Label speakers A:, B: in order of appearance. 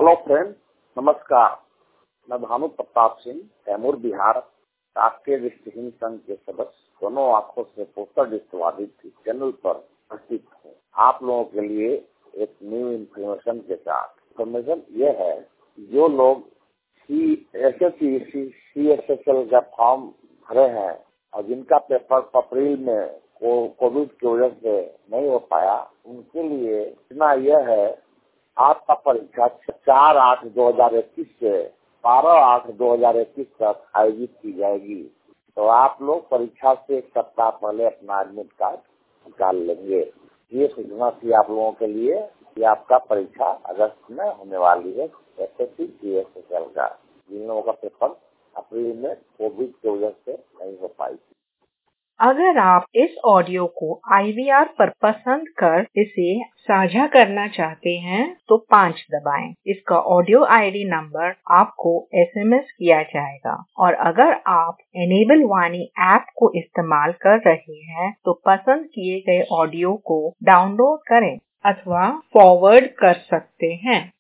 A: Hello friend, नमस्कार। मैं भानु प्रताप सिंह, कैमूर बिहार, राष्ट्रीय दृष्टिहीन संघ के सदस्य, दोनों आंखों से पोस्टर दृष्टिबाधित चैनल पर उपस्थित हूँ। आप लोगों के लिए एक न्यू इन्फॉर्मेशन के साथ। इन्फॉर्मेशन ये है, जो लोग CSSL का फॉर्म भरे हैं और जिनका पेपर अप्रैल में कोविड की वजह से नहीं हो पाया, उनके लिए इतना यह है, आपका परीक्षा 4/8/2021 से 12/8/2021 तक आयोजित की जाएगी। तो आप लोग परीक्षा से एक सप्ताह पहले अपना एडमिट कार्ड निकाल लेंगे। ये सूचना थी आप लोगों के लिए कि आपका परीक्षा अगस्त में होने वाली है SSC CSSL का, जिन लोगों का पेपर अप्रैल में कोविड की वजह से नहीं हो पाई।
B: अगर आप इस ऑडियो को IVR पर पसंद कर इसे साझा करना चाहते हैं तो 5 दबाएं। इसका ऑडियो ID नंबर आपको SMS किया जाएगा। और अगर आप एनेबल वाणी ऐप को इस्तेमाल कर रहे हैं तो पसंद किए गए ऑडियो को डाउनलोड करें अथवा फॉरवर्ड कर सकते हैं।